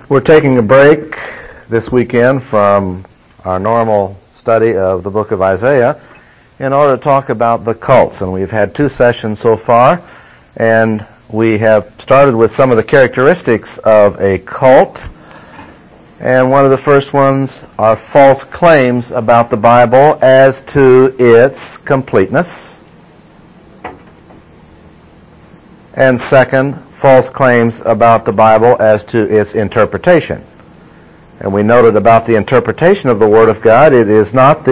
We're taking a break this weekend from our normal study of the book of Isaiah in order to talk about the cults. And we've had 2 sessions so far, and we have started with some of the characteristics of a cult. And one of the first ones are false claims about the Bible as to its completeness. And second, false claims about the Bible as to its interpretation. And we noted about the interpretation of the Word of God, there is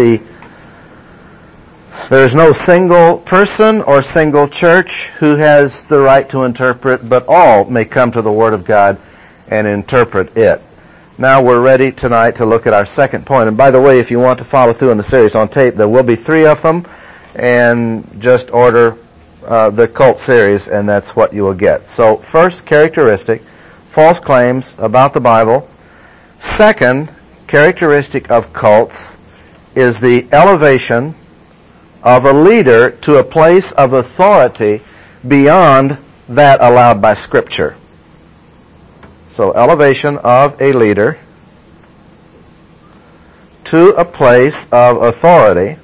no single person or single church who has the right to interpret, but all may come to the Word of God and interpret it. Now we're ready tonight to look at our second point. And by the way, if you want to follow through in the series on tape, there will be 3 of them, and just order the cult series, and that's what you will get. So first characteristic, false claims about the Bible. Second characteristic of cults is the elevation of a leader to a place of authority beyond that allowed by Scripture. So elevation of a leader to a place of authority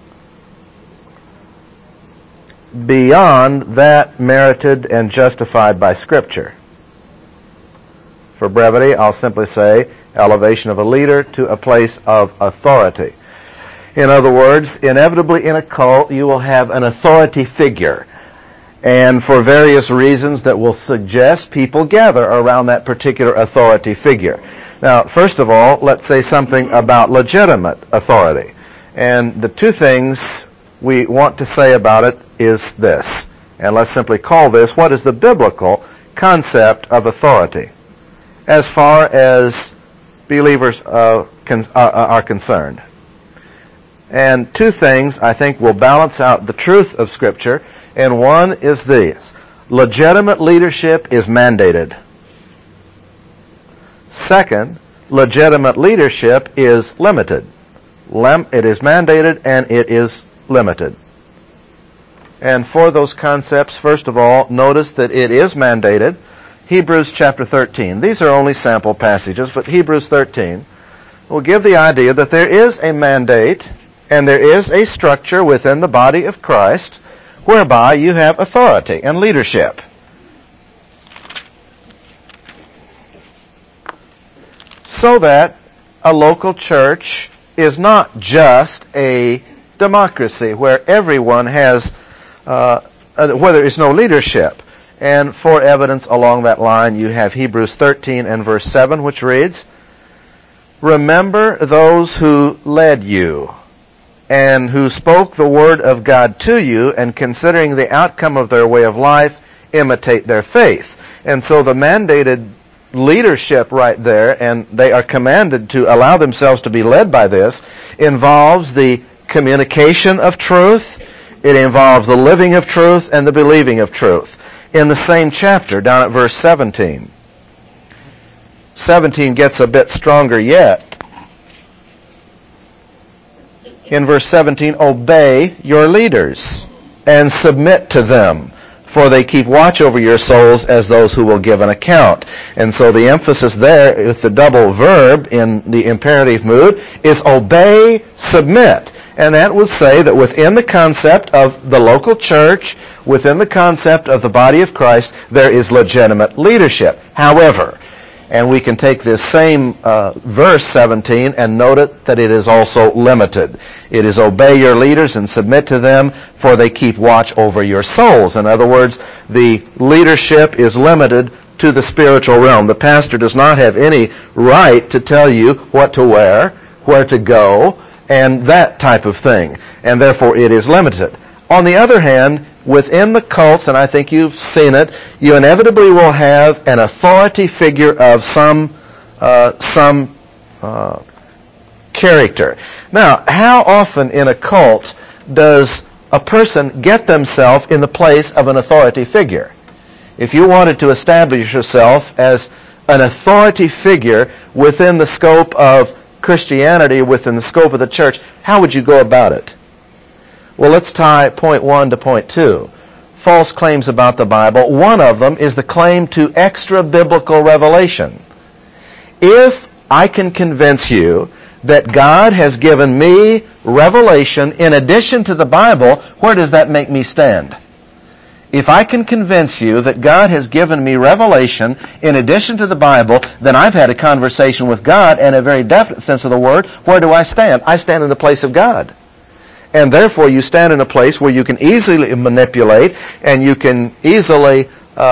beyond that merited and justified by Scripture. For brevity, I'll simply say elevation of a leader to a place of authority. In other words, inevitably in a cult, you will have an authority figure. And for various reasons that will suggest people gather around that particular authority figure. Now, first of all, let's say something about legitimate authority. And the 2 things we want to say about it is this. And let's simply call this, what is the biblical concept of authority as far as believers are concerned? And 2 things I think will balance out the truth of Scripture, and one is this. Legitimate leadership is mandated. Second, legitimate leadership is limited. It is mandated and it is limited. And for those concepts, first of all, notice that it is mandated. Hebrews chapter 13. These are only sample passages, but Hebrews 13 will give the idea that there is a mandate and there is a structure within the body of Christ whereby you have authority and leadership. So that a local church is not just a democracy where everyone has, where there is no leadership. And for evidence along that line, you have Hebrews 13 and verse 7, which reads, "Remember those who led you, and who spoke the word of God to you, and considering the outcome of their way of life, imitate their faith." And so the mandated leadership right there, and they are commanded to allow themselves to be led by this, involves the communication of truth, it involves the living of truth, and the believing of truth. In the same chapter, down at verse 17. 17 gets a bit stronger yet. In verse 17, "Obey your leaders and submit to them, for they keep watch over your souls as those who will give an account." And so the emphasis there with the double verb in the imperative mood is obey, submit. And that would say that within the concept of the local church, within the concept of the body of Christ, there is legitimate leadership. However, and we can take this same verse 17 and note it that it is also limited. It is obey your leaders and submit to them, for they keep watch over your souls. In other words, the leadership is limited to the spiritual realm. The pastor does not have any right to tell you what to wear, where to go, and that type of thing. And therefore it is limited. On the other hand, within the cults, and I think you've seen it, you inevitably will have an authority figure of some character. Now, how often in a cult does a person get themselves in the place of an authority figure? If you wanted to establish yourself as an authority figure within the scope of Christianity, within the scope of the church, how would you go about it? Well, let's tie point 1 to point 2. False claims about the Bible. One of them is the claim to extra-biblical revelation. If I can convince you that God has given me revelation in addition to the Bible, where does that make me stand? If I can convince you that God has given me revelation in addition to the Bible, then I've had a conversation with God in a very definite sense of the word. Where do I stand? I stand in the place of God. And therefore you stand in a place where you can easily manipulate and you can easily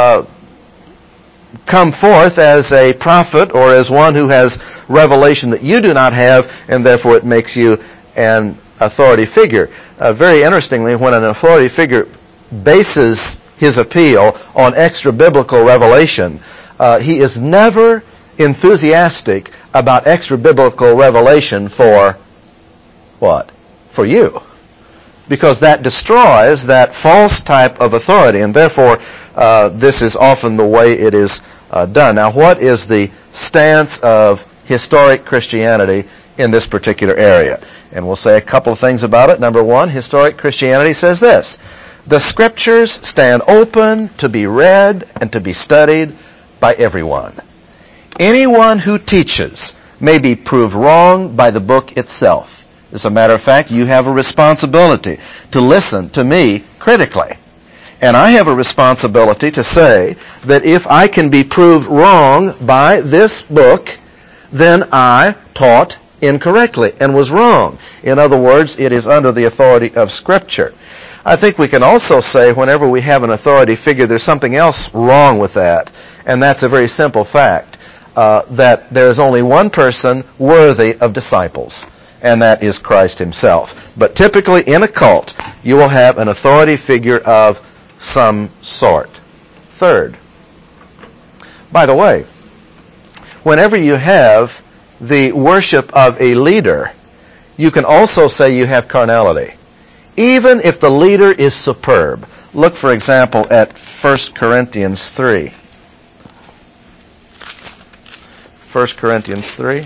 come forth as a prophet or as one who has revelation that you do not have, and therefore it makes you an authority figure. Very interestingly, when an authority figure bases his appeal on extra-biblical revelation, he is never enthusiastic about extra-biblical revelation for what? For you. Because that destroys that false type of authority, and therefore this is often the way it is done. Now, what is the stance of historic Christianity in this particular area? And we'll say a couple of things about it. Number one, historic Christianity says this: the Scriptures stand open to be read and to be studied by everyone. Anyone who teaches may be proved wrong by the book itself. As a matter of fact, you have a responsibility to listen to me critically. And I have a responsibility to say that if I can be proved wrong by this book, then I taught incorrectly and was wrong. In other words, it is under the authority of Scripture. I think we can also say whenever we have an authority figure, there's something else wrong with that. And that's a very simple fact, that there is only one person worthy of disciples, and that is Christ himself. But typically in a cult, you will have an authority figure of some sort. Third, by the way, whenever you have the worship of a leader, you can also say you have carnality, even if the leader is superb. Look, for example, at 1 Corinthians 3. 1 Corinthians 3.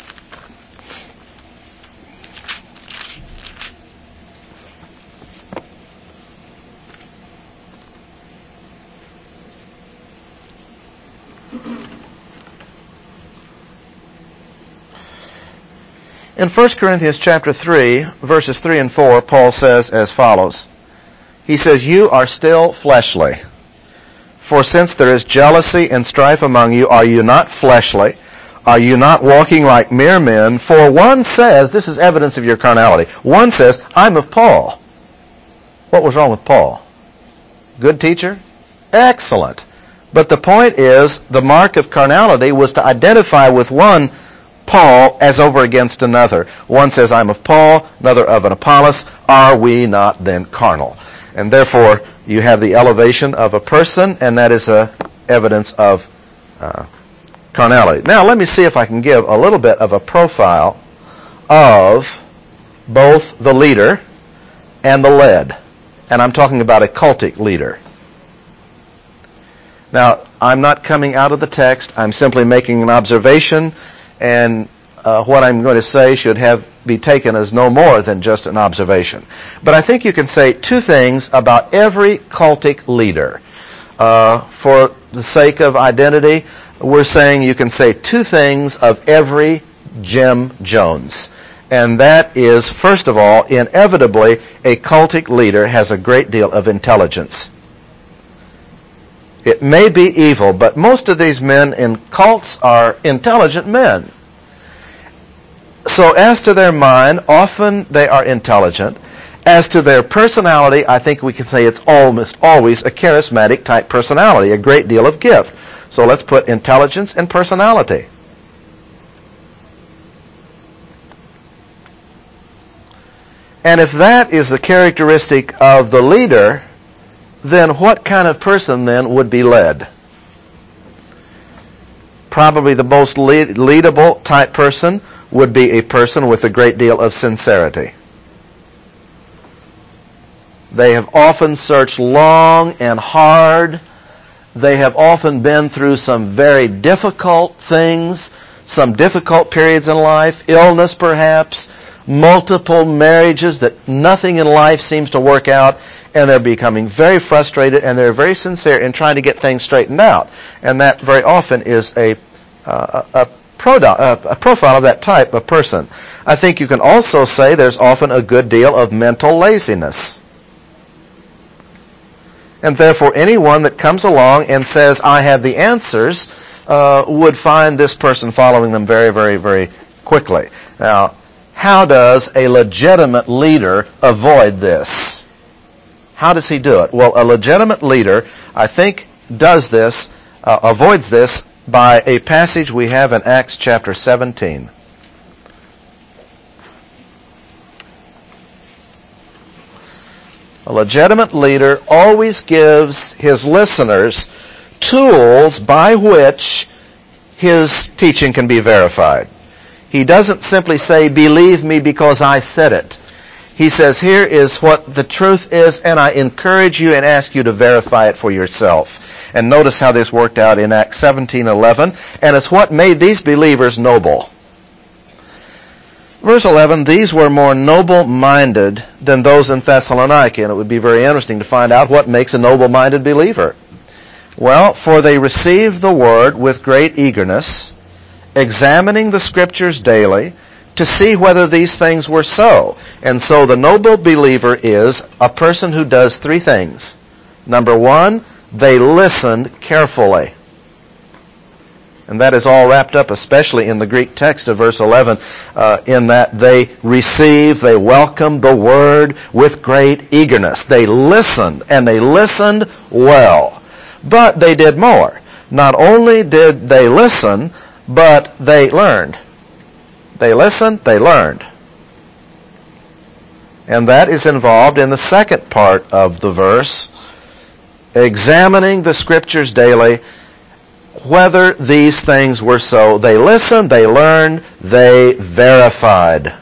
In 1 Corinthians chapter 3, verses 3 and 4, Paul says as follows. He says, "You are still fleshly. For since there is jealousy and strife among you, are you not fleshly? Are you not walking like mere men? For one says," this is evidence of your carnality, one says, "I'm of Paul." What was wrong with Paul? Good teacher? Excellent. But the point is, the mark of carnality was to identify with one Paul as over against another. One says, "I'm of Paul," another of an Apollos. Are we not then carnal? And therefore, you have the elevation of a person, and that is a evidence of carnality. Now, let me see if I can give a little bit of a profile of both the leader and the led. And I'm talking about a cultic leader. Now, I'm not coming out of the text. I'm simply making an observation, and what I'm going to say should be taken as no more than just an observation. But I think you can say two things about every cultic leader. For the sake of identity, we're saying you can say two things of every Jim Jones. And that is, first of all, inevitably, a cultic leader has a great deal of intelligence. It may be evil, but most of these men in cults are intelligent men. So as to their mind, often they are intelligent. As to their personality, I think we can say it's almost always a charismatic type personality, a great deal of gift. So let's put intelligence and personality. And if that is the characteristic of the leader, then what kind of person then would be led? Probably the most leadable type person would be a person with a great deal of sincerity. They have often searched long and hard. They have often been through some very difficult things, some difficult periods in life, illness perhaps, multiple marriages that nothing in life seems to work out, and they're becoming very frustrated, and they're very sincere in trying to get things straightened out. And that very often is a profile of that type of person. I think you can also say there's often a good deal of mental laziness. And therefore anyone that comes along and says, I have the answers, would find this person following them very, very, very quickly. Now, how does a legitimate leader avoid this? How does he do it? Well, a legitimate leader, I think, does this, avoids this by a passage we have in Acts chapter 17. A legitimate leader always gives his listeners tools by which his teaching can be verified. He doesn't simply say, believe me because I said it. He says, here is what the truth is, and I encourage you and ask you to verify it for yourself. And notice how this worked out in Acts 17:11, and it's what made these believers noble. Verse 11, these were more noble-minded than those in Thessalonica. And it would be very interesting to find out what makes a noble-minded believer. Well, for they received the word with great eagerness, examining the scriptures daily to see whether these things were so. And so the noble believer is a person who does three things. Number one, they listened carefully. And that is all wrapped up, especially in the Greek text of verse 11, in that they received, they welcomed the word with great eagerness. They listened, and they listened well. But they did more. Not only did they listen, but they learned. They listened, they learned. And that is involved in the second part of the verse, examining the scriptures daily, whether these things were so. They listened, they learned, they verified.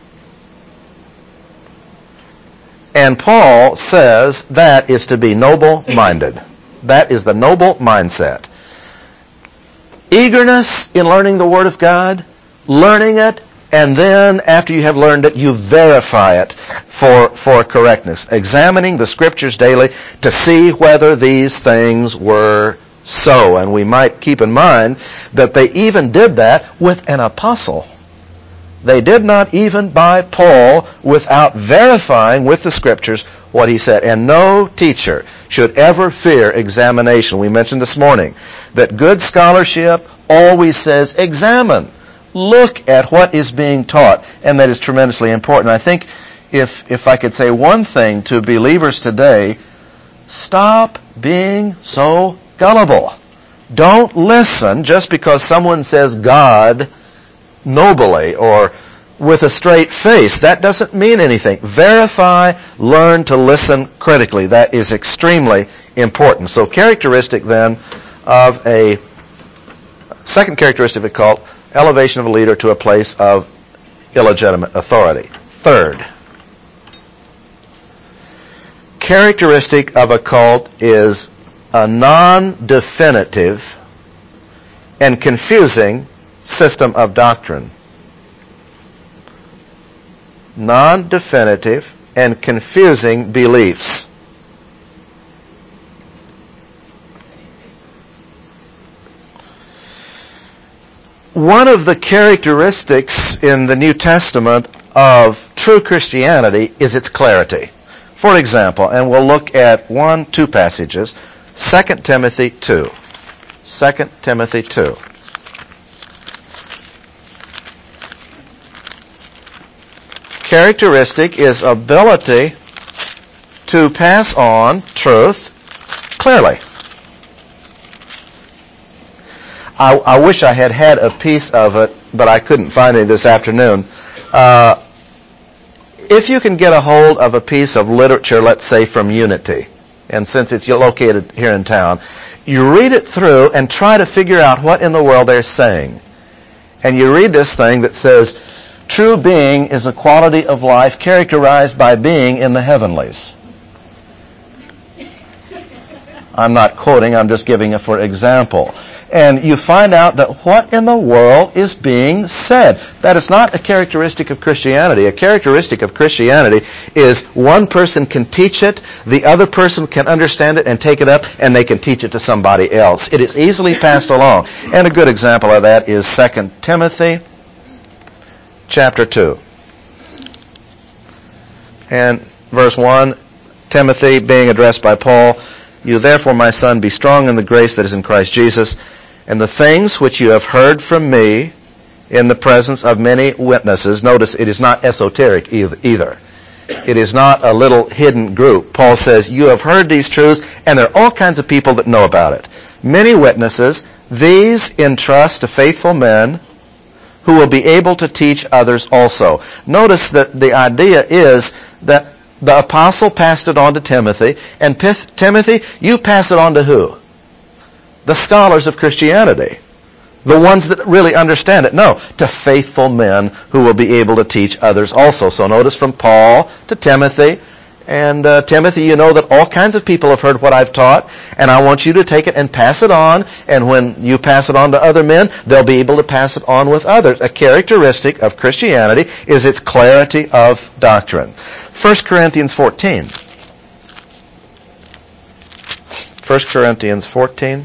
And Paul says that is to be noble-minded. That is the noble mindset. Eagerness in learning the Word of God, learning it, and then after you have learned it, you verify it for correctness. Examining the Scriptures daily to see whether these things were so. And we might keep in mind that they even did that with an apostle. They did not even by Paul without verifying with the Scriptures what he said. And no teacher should ever fear examination. We mentioned this morning that good scholarship always says examine. Look at what is being taught. And that is tremendously important. I think if I could say one thing to believers today, stop being so gullible. Don't listen just because someone says God nobly or with a straight face. That doesn't mean anything. Verify, learn to listen critically. That is extremely important. So characteristic then of a second characteristic of a cult, elevation of a leader to a place of illegitimate authority. Third, characteristic of a cult is a non-definitive and confusing system of doctrine. Non-definitive and confusing beliefs. One of the characteristics in the New Testament of true Christianity is its clarity. For example, and we'll look at two passages, 2 Timothy 2. 2 Timothy 2. Characteristic is ability to pass on truth clearly. I wish I had a piece of it, but I couldn't find it this afternoon. If you can get a hold of a piece of literature, let's say from Unity, and since it's located here in town, you read it through and try to figure out what in the world they're saying. And you read this thing that says, true being is a quality of life characterized by being in the heavenlies. I'm not quoting, I'm just giving it for example. and you find out that what in the world is being said. That is not a characteristic of Christianity. A characteristic of Christianity is one person can teach it, the other person can understand it and take it up, and they can teach it to somebody else. It is easily passed along. And a good example of that is 2 Timothy chapter 2. And verse 1, Timothy, being addressed by Paul, "You therefore, my son, be strong in the grace that is in Christ Jesus, and the things which you have heard from me in the presence of many witnesses." Notice it is not esoteric either. It is not a little hidden group. Paul says, you have heard these truths, and there are all kinds of people that know about it. Many witnesses, these entrust to faithful men who will be able to teach others also. Notice that the idea is that the apostle passed it on to Timothy, and Timothy, you pass it on to who? The scholars of Christianity. The ones that really understand it. No, to faithful men who will be able to teach others also. So notice from Paul to Timothy, and Timothy, you know that all kinds of people have heard what I've taught, and I want you to take it and pass it on, and when you pass it on to other men, they'll be able to pass it on with others. A characteristic of Christianity is its clarity of doctrine. 1 Corinthians 14. 1 Corinthians 14.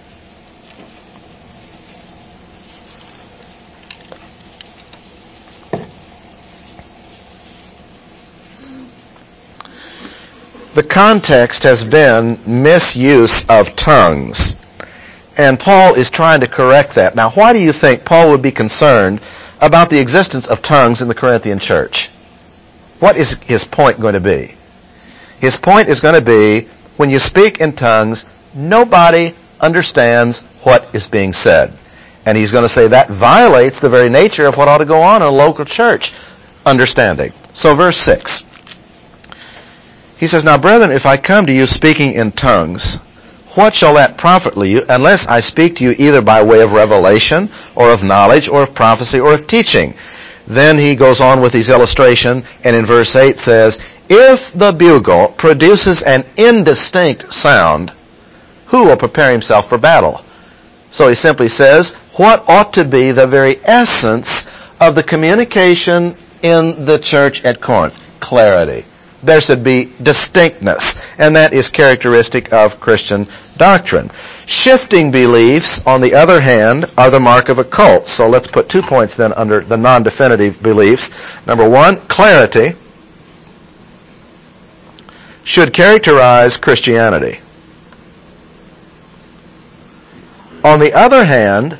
The context has been misuse of tongues. And Paul is trying to correct that. Now, why do you think Paul would be concerned about the existence of tongues in the Corinthian church? What is his point going to be? His point is going to be, when you speak in tongues, nobody understands what is being said. And he's going to say that violates the very nature of what ought to go on in a local church, understanding. So verse 6. He says, "Now, brethren, if I come to you speaking in tongues, what shall that profit you, unless I speak to you either by way of revelation, or of knowledge, or of prophecy, or of teaching?" Then he goes on with his illustration, and in verse 8 says, "If the bugle produces an indistinct sound, who will prepare himself for battle?" So he simply says, what ought to be the very essence of the communication in the church at Corinth? Clarity. There should be distinctness, and that is characteristic of Christian doctrine. Shifting beliefs, on the other hand, are the mark of a cult. So let's put 2 points then under the non-definitive beliefs. Number one, clarity should characterize Christianity. On the other hand,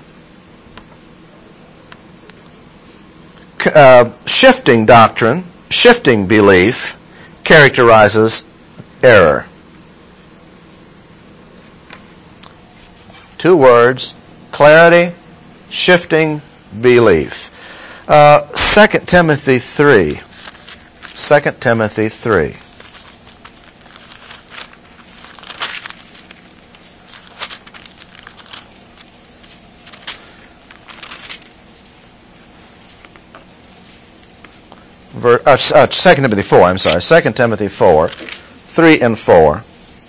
shifting doctrine, shifting belief, characterizes error. 2 words, clarity, shifting belief. 2 Timothy 3. 2 Timothy 3. 2 Timothy 4, I'm sorry. 2 Timothy 4, 3 and 4.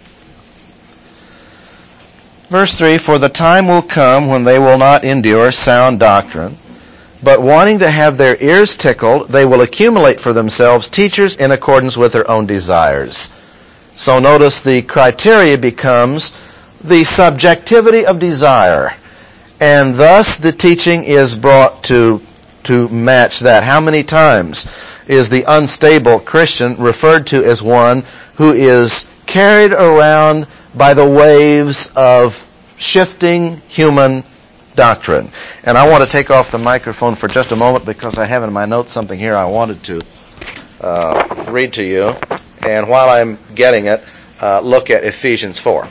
Verse 3, "For the time will come when they will not endure sound doctrine, but wanting to have their ears tickled, they will accumulate for themselves teachers in accordance with their own desires." So notice the criteria becomes the subjectivity of desire. And thus the teaching is brought to match that. How many times is the unstable Christian referred to as one who is carried around by the waves of shifting human doctrine? And I want to take off the microphone for just a moment because I have in my notes something here I wanted to read to you. And while I'm getting it, look at Ephesians 4.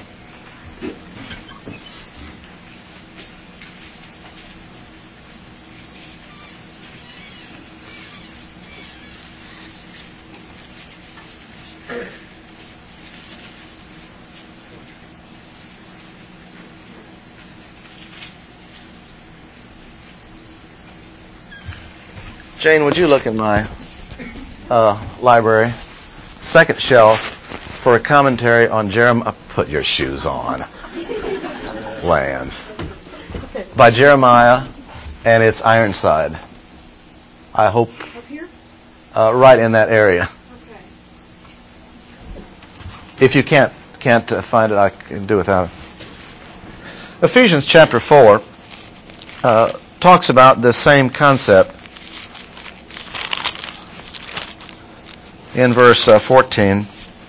Jane, would you look in my library? Second shelf for a commentary on Jeremiah. Put your shoes on. Lands. by Jeremiah, and it's Ironside. I hope Up here? Right in that area. Okay. If you can't find it, I can do without it. Ephesians chapter 4 talks about this same concept in verse 14.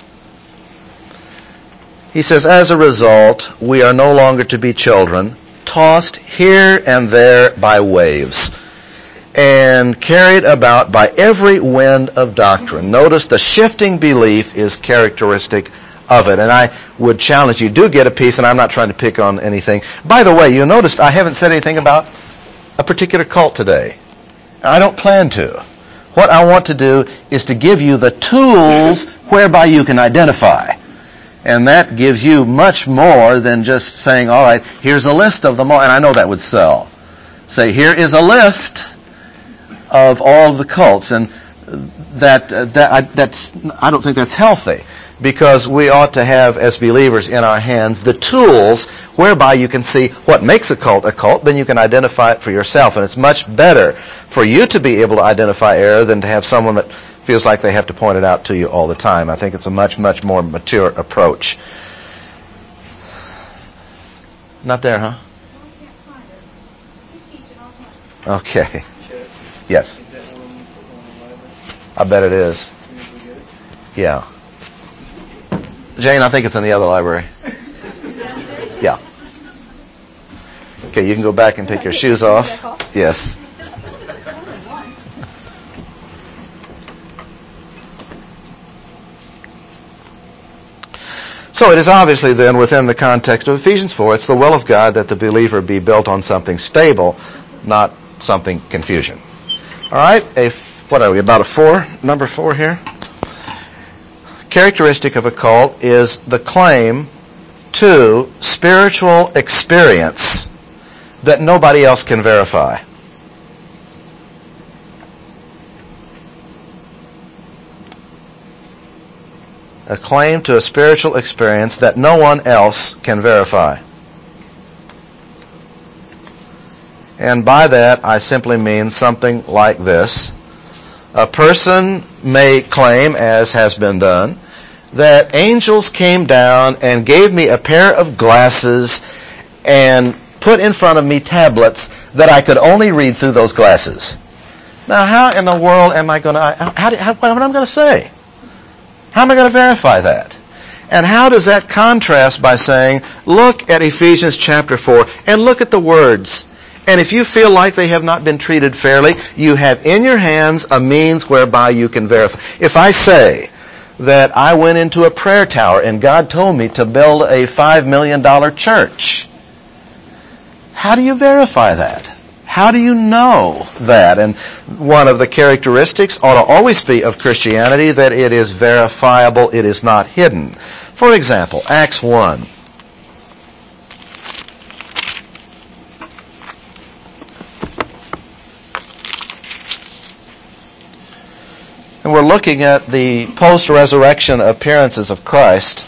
He says, "As a result, we are no longer to be children, tossed here and there by waves, and carried about by every wind of doctrine." Notice the shifting belief is characteristic of it. And I would challenge you, do get a piece, and I'm not trying to pick on anything. By the way, you noticed I haven't said anything about a particular cult today. I don't plan to. What I want to do is to give you the tools whereby you can identify. And that gives you much more than just saying, all right, here's a list of them all. And I know that would sell. Say, here is a list of all the cults. And that's I don't think that's healthy. Because we ought to have, as believers in our hands, the tools whereby you can see what makes a cult, then you can identify it for yourself. And it's much better for you to be able to identify error than to have someone that feels like they have to point it out to you all the time. I think it's a much, much more mature approach. Not there, huh? Okay. Yes. I bet it is. Yeah. Jane, I think it's in the other library. Yeah. Okay, you can go back and take your shoes off. Yes. So it is obviously then within the context of Ephesians 4, it's the will of God that the believer be built on something stable, not something confusion. All right, what are we, about a 4? Number 4 here? Characteristic of a cult is the claim to spiritual experience that nobody else can verify. A claim to a spiritual experience that no one else can verify. And by that, I simply mean something like this. A person may claim, as has been done, that angels came down and gave me a pair of glasses and put in front of me tablets that I could only read through those glasses. Now, how in the world am I going to, what am I going to say? How am I going to verify that? And how does that contrast by saying, look at Ephesians chapter 4 and look at the words. And if you feel like they have not been treated fairly, you have in your hands a means whereby you can verify. If I say that I went into a prayer tower and God told me to build a $5 million church, how do you verify that? How do you know that? And one of the characteristics ought to always be of Christianity that it is verifiable, it is not hidden. For example, Acts 1. And we're looking at the post-resurrection appearances of Christ.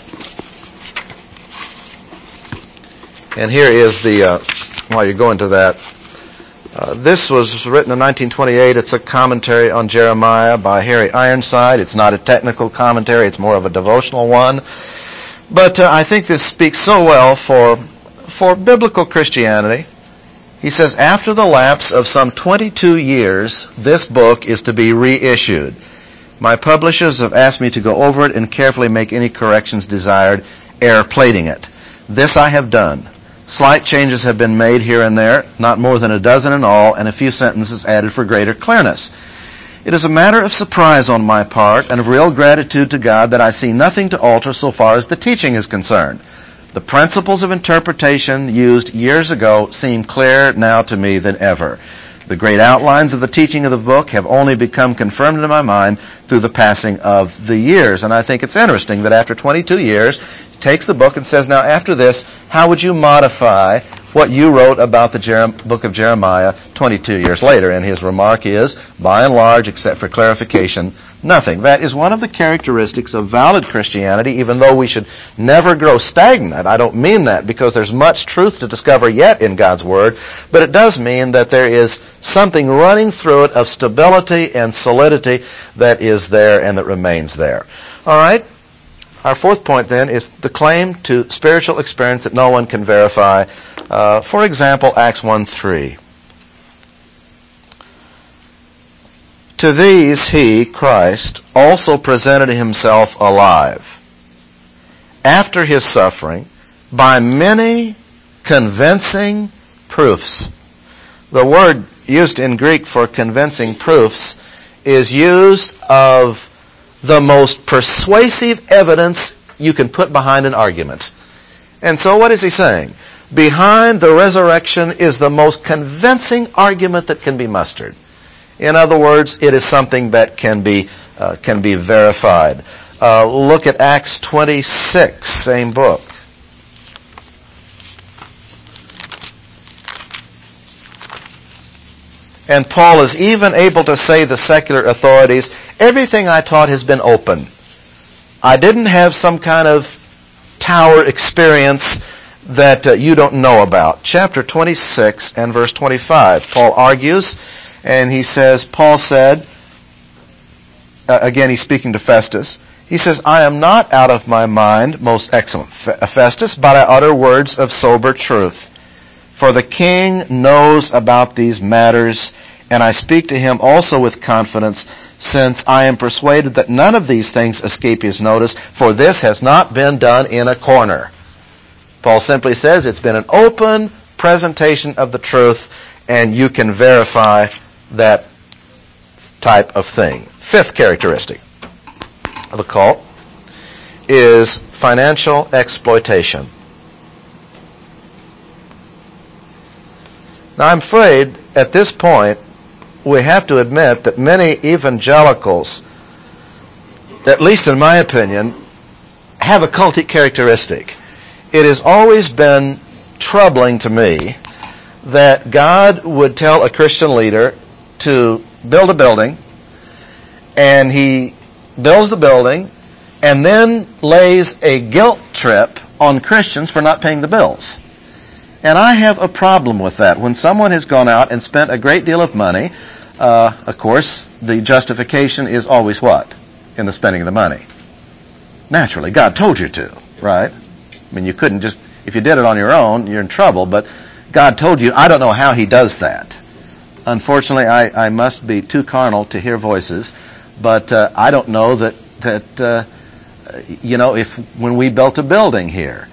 And here is while you're going to that, this was written in 1928. It's a commentary on Jeremiah by Harry Ironside. It's not a technical commentary. It's more of a devotional one. But I think this speaks so well for biblical Christianity. He says, after the lapse of some 22 years, this book is to be reissued. My publishers have asked me to go over it and carefully make any corrections desired ere plating it. This I have done. Slight changes have been made here and there, not more than a dozen in all, and a few sentences added for greater clearness. It is a matter of surprise on my part and of real gratitude to God that I see nothing to alter so far as the teaching is concerned. The principles of interpretation used years ago seem clearer now to me than ever. The great outlines of the teaching of the book have only become confirmed in my mind through the passing of the years. And I think it's interesting that after 22 years, takes the book and says, now after this, how would you modify what you wrote about the book of Jeremiah 22 years later? And his remark is, by and large, except for clarification, nothing. That is one of the characteristics of valid Christianity, even though we should never grow stagnant. I don't mean that because there's much truth to discover yet in God's Word, but it does mean that there is something running through it of stability and solidity that is there and that remains there. All right? Our fourth point then is the claim to spiritual experience that no one can verify. For example, Acts 1:3. To these he, Christ, also presented himself alive after his suffering by many convincing proofs. The word used in Greek for convincing proofs is used of the most persuasive evidence you can put behind an argument. And so what is he saying? Behind the resurrection is the most convincing argument that can be mustered. In other words, it is something that can be verified. Look at Acts 26, same book. And Paul is even able to say to the secular authorities, everything I taught has been open. I didn't have some kind of tower experience that you don't know about. Chapter 26 and verse 25. Paul argues, and he says, Paul said, again he's speaking to Festus, he says, I am not out of my mind, most excellent Festus, but I utter words of sober truth. For the king knows about these matters, and I speak to him also with confidence, since I am persuaded that none of these things escape his notice, for this has not been done in a corner. Paul simply says it's been an open presentation of the truth, and you can verify that type of thing. Fifth characteristic of a cult is financial exploitation. Now, I'm afraid at this point we have to admit that many evangelicals, at least in my opinion, have a cultic characteristic. It has always been troubling to me that God would tell a Christian leader to build a building, and he builds the building and then lays a guilt trip on Christians for not paying the bills. And I have a problem with that. When someone has gone out and spent a great deal of money, of course, the justification is always what? In the spending of the money. Naturally, God told you to, right? I mean, you couldn't just, if you did it on your own, you're in trouble, but God told you. I don't know how he does that. Unfortunately, I must be too carnal to hear voices, but I don't know that if when we built a building here,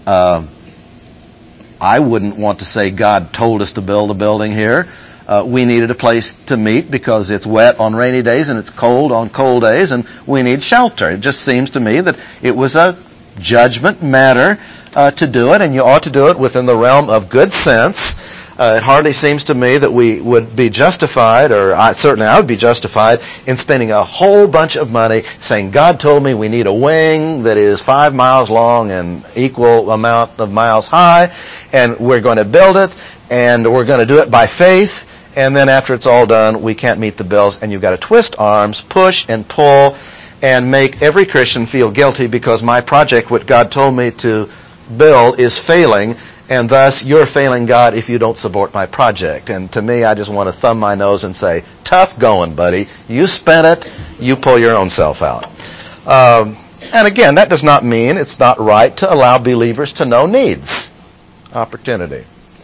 I wouldn't want to say God told us to build a building here. We needed a place to meet because it's wet on rainy days and it's cold on cold days, and we need shelter. It just seems to me that it was a judgment matter to do it, and you ought to do it within the realm of good sense. It hardly seems to me that we would be justified, or certainly I would be justified, in spending a whole bunch of money saying, God told me we need a wing that is 5 miles long and equal amount of miles high, and we're going to build it, and we're going to do it by faith, and then after it's all done, we can't meet the bills, and you've got to twist arms, push and pull, and make every Christian feel guilty because my project, what God told me to build, is failing, and thus you're failing God if you don't support my project. And to me, I just want to thumb my nose and say, tough going, buddy. You spent it, you pull your own self out. And again, that does not mean it's not right to allow believers to know needs. Opportunity.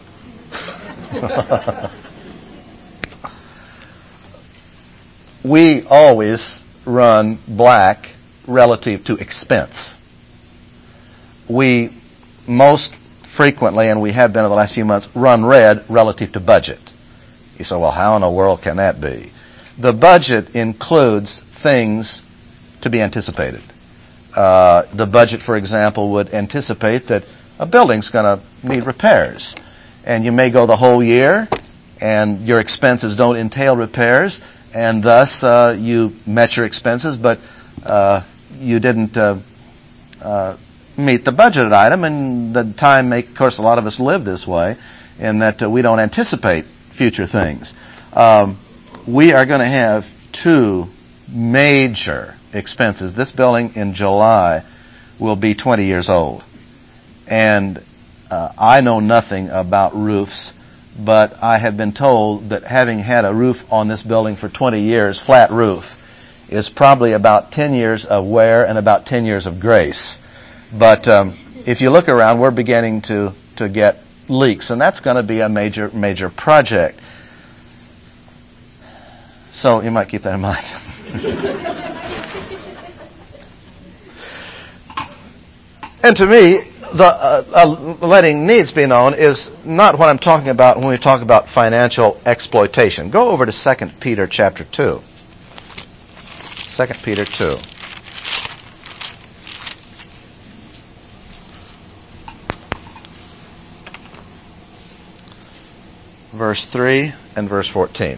We always run black relative to expense. We most frequently, and we have been in the last few months, run red relative to budget. You say, well, how in the world can that be? The budget includes things to be anticipated. The budget, for example, would anticipate that a building's going to need repairs. And you may go the whole year, and your expenses don't entail repairs, and thus you met your expenses, but you didn't meet the budgeted item, and the time of course, a lot of us live this way, in that we don't anticipate future things. We are going to have two major expenses. This building in July will be 20 years old. And I know nothing about roofs, but I have been told that having had a roof on this building for 20 years, flat roof, is probably about 10 years of wear and about 10 years of grace. But if you look around, we're beginning to get leaks, and that's going to be a major project. So you might keep that in mind. And to me, the letting needs be known is not what I'm talking about when we talk about financial exploitation. Go over to 2 Peter chapter 2. 2 Peter 2. Verse 3 and verse 14.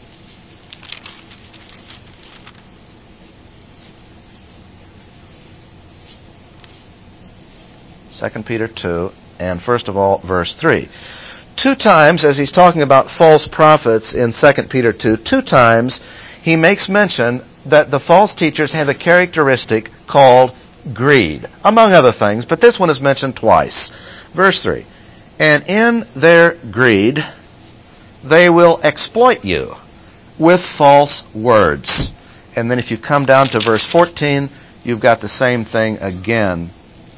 Second Peter 2, and first of all, verse 3. Two times, as he's talking about false prophets in 2 Peter 2, two times he makes mention that the false teachers have a characteristic called greed, among other things, but this one is mentioned twice. Verse 3, and in their greed they will exploit you with false words. And then if you come down to verse 14, you've got the same thing again.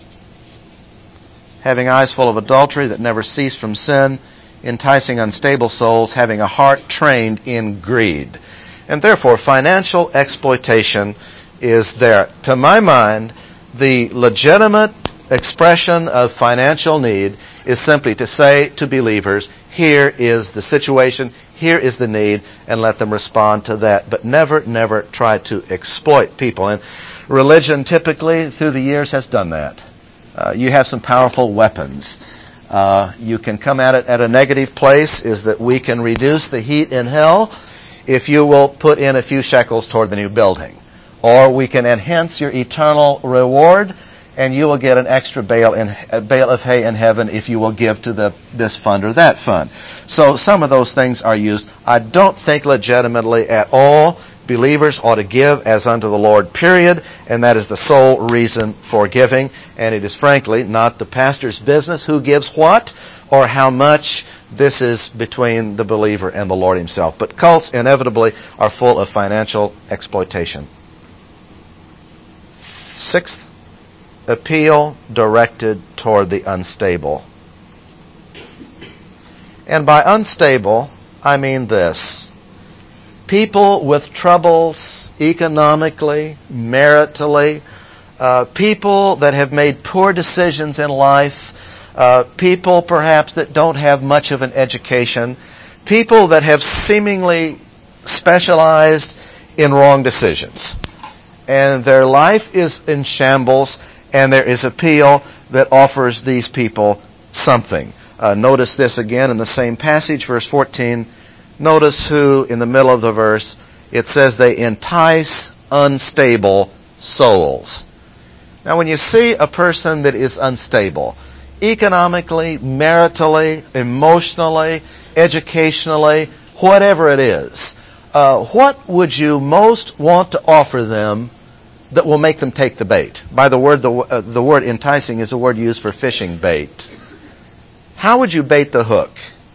Having eyes full of adultery that never cease from sin, enticing unstable souls, having a heart trained in greed. And therefore, financial exploitation is there. To my mind, the legitimate expression of financial need is simply to say to believers, here is the situation, here is the need, and let them respond to that. But never try to exploit people. And religion typically, through the years, has done that. You have some powerful weapons. You can come at it at a negative place, is that we can reduce the heat in hell if you will put in a few shekels toward the new building. Or we can enhance your eternal reward, and you will get an extra bale of hay in heaven if you will give to this fund or that fund. So some of those things are used. I don't think legitimately at all believers ought to give as unto the Lord, period, and that is the sole reason for giving. And it is frankly not the pastor's business who gives what or how much. This is between the believer and the Lord himself. But cults inevitably are full of financial exploitation. Sixth, appeal directed toward the unstable. And by unstable, I mean this. People with troubles economically, maritally, people that have made poor decisions in life, people perhaps that don't have much of an education, people that have seemingly specialized in wrong decisions. And their life is in shambles, and there is appeal that offers these people something. Notice this again in the same passage, verse 14. Notice who, in the middle of the verse, it says they entice unstable souls. Now when you see a person that is unstable, economically, maritally, emotionally, educationally, whatever it is, what would you most want to offer them that will make them take the bait? By the word enticing is a word used for fishing bait. How would you bait the hook?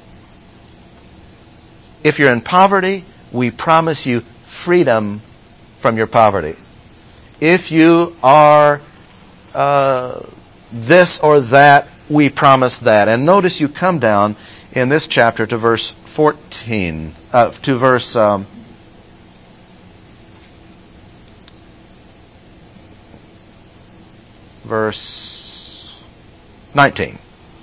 If you're in poverty, we promise you freedom from your poverty. If you are this or that, we promise that. And notice you come down in this chapter to verse 14, to verse 19.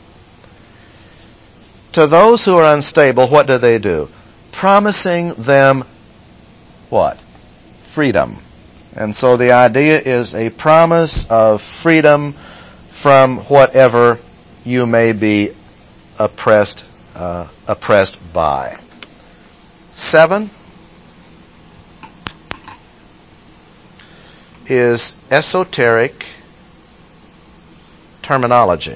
To those who are unstable, what do? Promising them what? Freedom. And so the idea is a promise of freedom from whatever you may be oppressed by. 7 is esoteric terminology.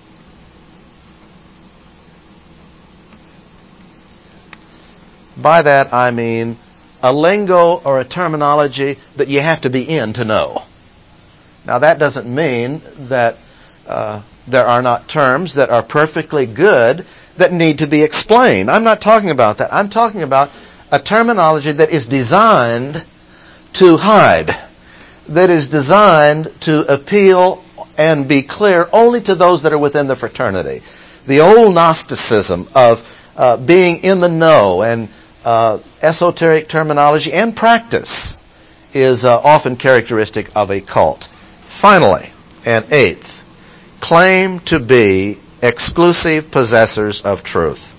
By that I mean a lingo or a terminology that you have to be in to know. Now that doesn't mean that there are not terms that are perfectly good that need to be explained. I'm not talking about that. I'm talking about a terminology that is designed to hide, that is designed to appeal and be clear only to those that are within the fraternity. The old Gnosticism of being in the know and esoteric terminology and practice is often characteristic of a cult. Finally, and eighth, claim to be exclusive possessors of truth.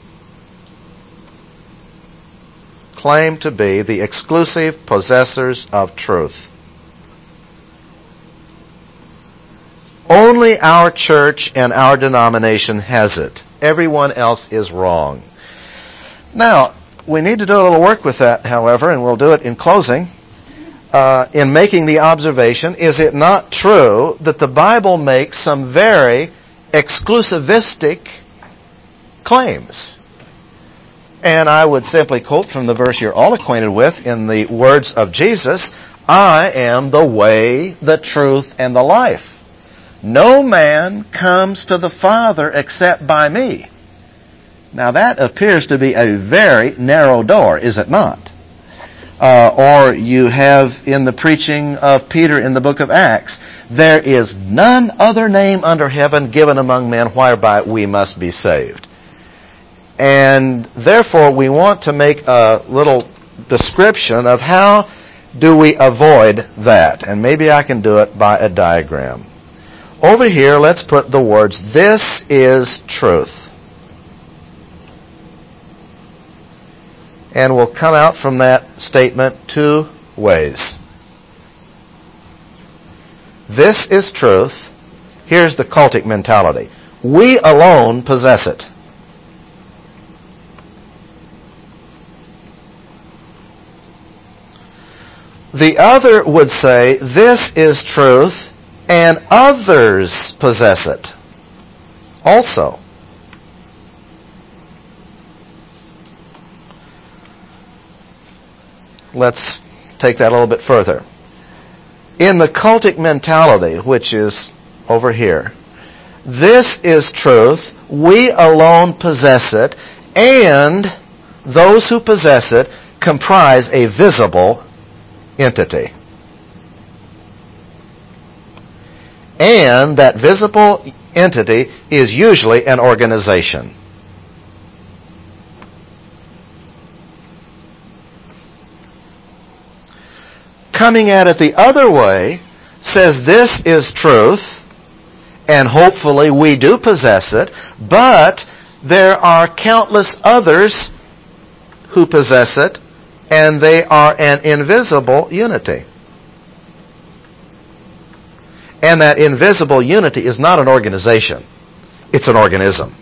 Claim to be the exclusive possessors of truth. Only our church and our denomination has it. Everyone else is wrong. Now, we need to do a little work with that, however, and we'll do it in closing. In making the observation, is it not true that the Bible makes some very exclusivistic claims? And I would simply quote from the verse you're all acquainted with in the words of Jesus, I am the way, the truth, and the life. No man comes to the Father except by me. Now that appears to be a very narrow door, is it not? Or you have in the preaching of Peter in the book of Acts, there is none other name under heaven given among men whereby we must be saved. And therefore we want to make a little description of how do we avoid that. And maybe I can do it by a diagram. Over here, let's put the words, this is truth. And we'll come out from that statement two ways. This is truth. Here's the cultic mentality. We alone possess it. The other would say, this is truth, and others possess it also. Let's take that a little bit further. In the cultic mentality, which is over here, this is truth, we alone possess it, and those who possess it comprise a visible entity. And that visible entity is usually an organization. Coming at it the other way says this is truth, and hopefully we do possess it, but there are countless others who possess it, and they are an invisible unity. And that invisible unity is not an organization. It's an organism.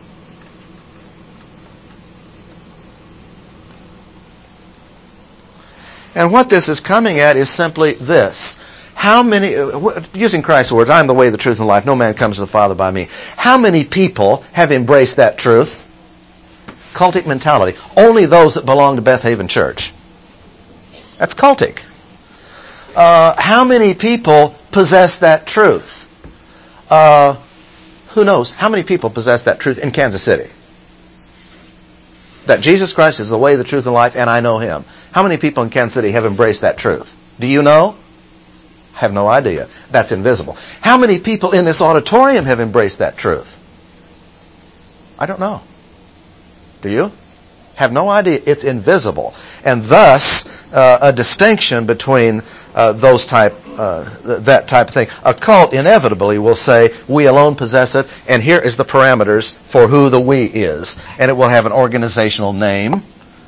And what this is coming at is simply this. How many, using Christ's words, I am the way, the truth, and the life. No man comes to the Father by me. How many people have embraced that truth? Cultic mentality. Only those that belong to Beth Haven Church. That's cultic. How many people possess that truth? Who knows? How many people possess that truth in Kansas City? That Jesus Christ is the way, the truth, and life, and I know Him. How many people in Kansas City have embraced that truth? Do you know? I have no idea. That's invisible. How many people in this auditorium have embraced that truth? I don't know. Do you? Have no idea. It's invisible. And thus, a distinction between that type of thing. A cult inevitably will say, we alone possess it, and here is the parameters for who the we is. And it will have an organizational name.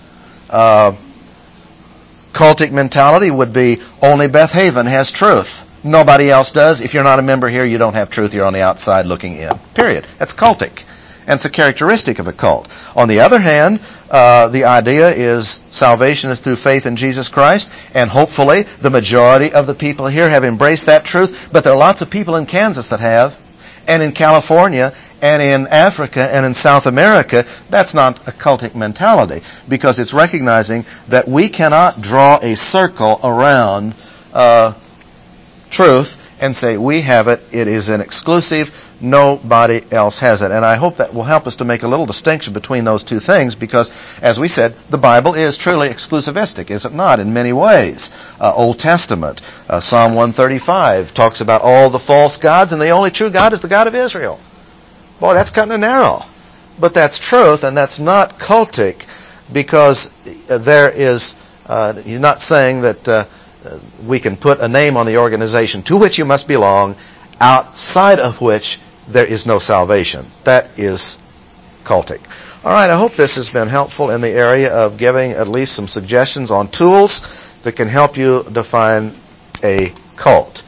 Cultic mentality would be, only Beth Haven has truth. Nobody else does. If you're not a member here, you don't have truth. You're on the outside looking in. Period. That's cultic. And it's a characteristic of a cult. On the other hand, the idea is salvation is through faith in Jesus Christ, and hopefully the majority of the people here have embraced that truth, but there are lots of people in Kansas that have, And in California and in Africa and in South America, that's not a cultic mentality, because it's recognizing that we cannot draw a circle around truth and say, we have it, it is an exclusive, nobody else has it. And I hope that will help us to make a little distinction between those two things, because, as we said, the Bible is truly exclusivistic, is it not, in many ways? Old Testament, Psalm 135 talks about all the false gods, and the only true God is the God of Israel. Boy, that's cutting it narrow. But that's truth, and that's not cultic, because there is, he's not saying that we can put a name on the organization to which you must belong, outside of which there is no salvation. That is cultic. All right, I hope this has been helpful in the area of giving at least some suggestions on tools that can help you define a cult.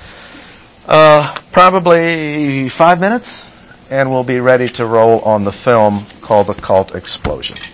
Probably 5 minutes, and we'll be ready to roll on the film called The Cult Explosion.